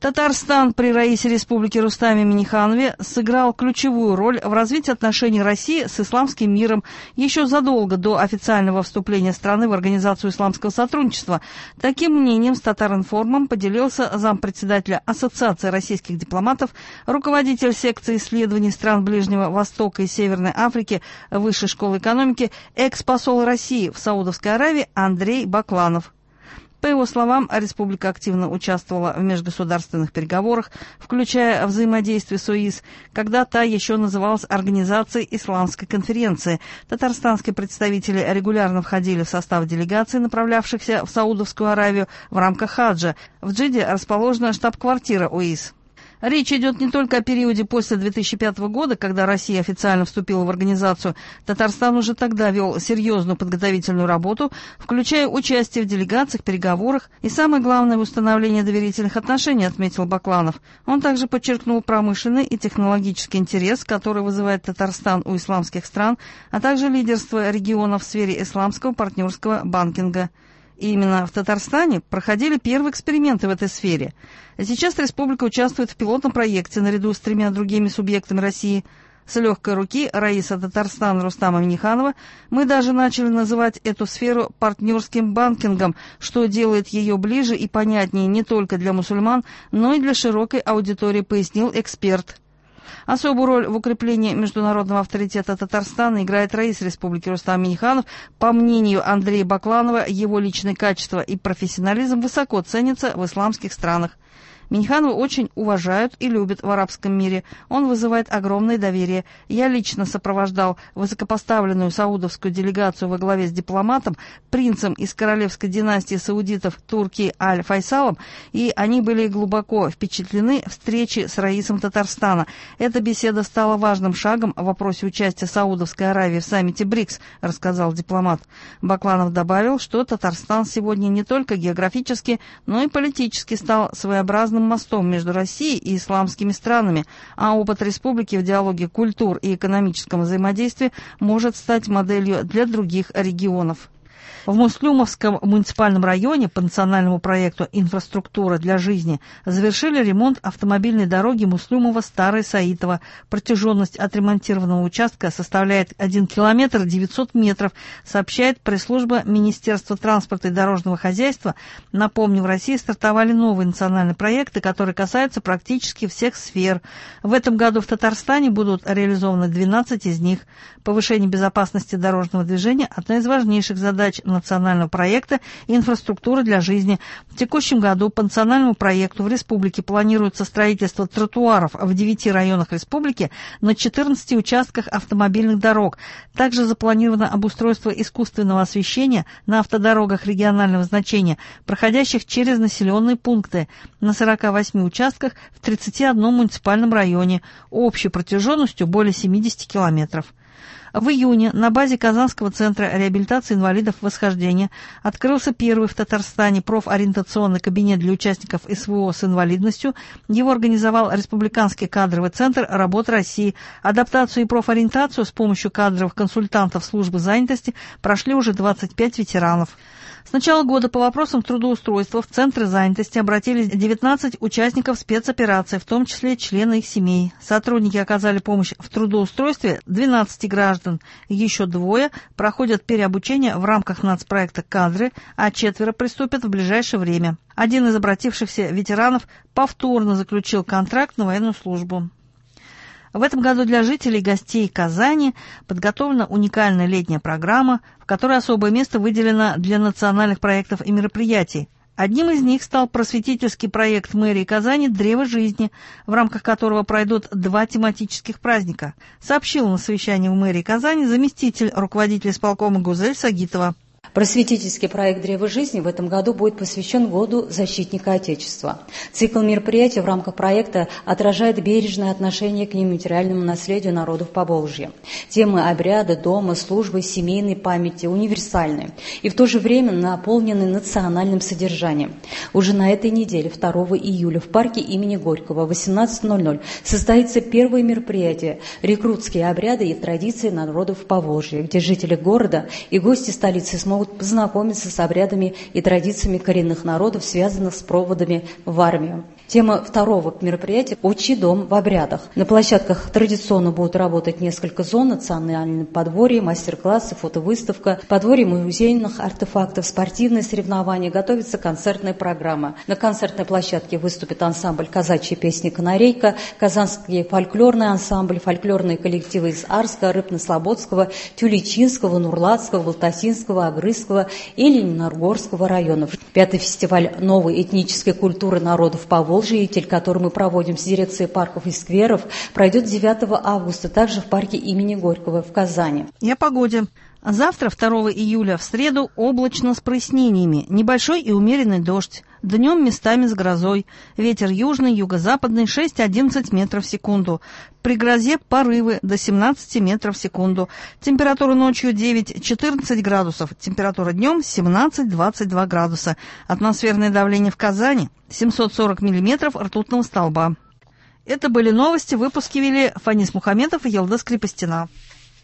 Татарстан при раисе республики Рустаме Минниханове сыграл ключевую роль в развитии отношений России с исламским миром еще задолго до официального вступления страны в Организацию исламского сотрудничества. Таким мнением с Татаринформом поделился зампредседателя Ассоциации российских дипломатов, руководитель секции исследований стран Ближнего Востока и Северной Африки Высшей школы экономики, экс-посол России в Саудовской Аравии Андрей Бакланов. По его словам, республика активно участвовала в межгосударственных переговорах, включая взаимодействие с ОИС, когда та еще называлась Организацией Исламской конференции. Татарстанские представители регулярно входили в состав делегаций, направлявшихся в Саудовскую Аравию в рамках хаджа. В Джидде расположена штаб-квартира ОИС. Речь идет не только о периоде после 2005 года, когда Россия официально вступила в организацию. Татарстан уже тогда вел серьезную подготовительную работу, включая участие в делегациях, переговорах и, самое главное, в установлении доверительных отношений, отметил Бакланов. Он также подчеркнул промышленный и технологический интерес, который вызывает Татарстан у исламских стран, а также лидерство региона в сфере исламского партнерского банкинга. И именно в Татарстане проходили первые эксперименты в этой сфере. Сейчас республика участвует в пилотном проекте наряду с 3 другими субъектами России. С легкой руки раиса Татарстана Рустама Минниханова мы даже начали называть эту сферу партнерским банкингом, что делает ее ближе и понятнее не только для мусульман, но и для широкой аудитории, пояснил эксперт. Особую роль в укреплении международного авторитета Татарстана играет раис республики Рустам Минниханов. По мнению Андрея Бакланова, его личные качества и профессионализм высоко ценятся в исламских странах. Минниханова очень уважают и любят в арабском мире. Он вызывает огромное доверие. Я лично сопровождал высокопоставленную саудовскую делегацию во главе с дипломатом, принцем из королевской династии саудитов Турки Аль-Файсалом, и они были глубоко впечатлены встречей с раисом Татарстана. Эта беседа стала важным шагом в вопросе участия Саудовской Аравии в саммите БРИКС, рассказал дипломат. Бакланов добавил, что Татарстан сегодня не только географически, но и политически стал своеобразным мостом между Россией и исламскими странами, а опыт республики в диалоге культур и экономическом взаимодействии может стать моделью для других регионов. В Муслюмовском муниципальном районе по национальному проекту «Инфраструктура для жизни» завершили ремонт автомобильной дороги Муслюмово-Старое Саитово. Протяженность отремонтированного участка составляет 1 километр 900 метров, сообщает пресс-служба Министерства транспорта и дорожного хозяйства. Напомню, в России стартовали новые национальные проекты, которые касаются практически всех сфер. В этом году в Татарстане будут реализованы 12 из них. Повышение безопасности дорожного движения – одна из важнейших задач национального проекта «Инфраструктура для жизни». В текущем году по национальному проекту в республике планируется строительство тротуаров в 9 районах республики на 14 участках автомобильных дорог. Также запланировано обустройство искусственного освещения на автодорогах регионального значения, проходящих через населенные пункты, на 48 участках в 31 муниципальном районе, общей протяженностью более 70 километров. В июне на базе Казанского центра реабилитации инвалидов «Восхождение» открылся первый в Татарстане профориентационный кабинет для участников СВО с инвалидностью. Его организовал Республиканский кадровый центр «Работа России». Адаптацию и профориентацию с помощью кадровых консультантов службы занятости прошли уже 25 ветеранов. С начала года по вопросам трудоустройства в Центры занятости обратились 19 участников спецоперации, в том числе члены их семей. Сотрудники оказали помощь в трудоустройстве 12 граждан. Еще 2 проходят переобучение в рамках нацпроекта «Кадры», а 4 приступят в ближайшее время. Один из обратившихся ветеранов повторно заключил контракт на военную службу. В этом году для жителей и гостей Казани подготовлена уникальная летняя программа, в которой особое место выделено для национальных проектов и мероприятий. Одним из них стал просветительский проект мэрии Казани «Древо жизни», в рамках которого пройдут 2 тематических праздника, сообщила на совещании в мэрии Казани заместитель руководителя исполкома Гузель Сагитова. Просветительский проект «Древо жизни» в этом году будет посвящен Году защитника Отечества. Цикл мероприятий в рамках проекта отражает бережное отношение к нематериальному наследию народов Поволжья. Темы обряда, дома, службы, семейной памяти универсальны и в то же время наполнены национальным содержанием. Уже на этой неделе, 2 июля, в парке имени Горького в 18:00 состоится первое мероприятие «Рекрутские обряды и традиции народов Поволжья», где жители города и гости столицы смогут познакомиться с обрядами и традициями коренных народов, связанных с проводами в армию. Тема второго мероприятия «Отчий дом в обрядах». На площадках традиционно будут работать несколько зон: национальное подворье, мастер-классы, фотовыставка, подворье музейных артефактов, спортивные соревнования, готовится концертная программа. На концертной площадке выступит ансамбль «Казачьи песни «Канарейка», казанский фольклорный ансамбль, фольклорные коллективы из Арска, Рыбно-Слободского, Тюличинского, Нурлатского, Балтасинского, Агрызского и Лениногорского районов. Пятый фестиваль новой этнической культуры народов Поволжья, который мы проводим с дирекцией парков и скверов, пройдет 9 августа, также в парке имени Горького в Казани. И о погоде. Завтра, 2 июля, в среду, облачно с прояснениями. Небольшой и умеренный дождь. Днем местами с грозой. Ветер южный, юго-западный 6-11 метров в секунду. При грозе порывы до 17 метров в секунду. Температура ночью 9-14 градусов. Температура днем 17-22 градуса. Атмосферное давление в Казани 740 миллиметров ртутного столба. Это были новости. Выпуски вели Фанис Мухаметов и Елдас Крепостина.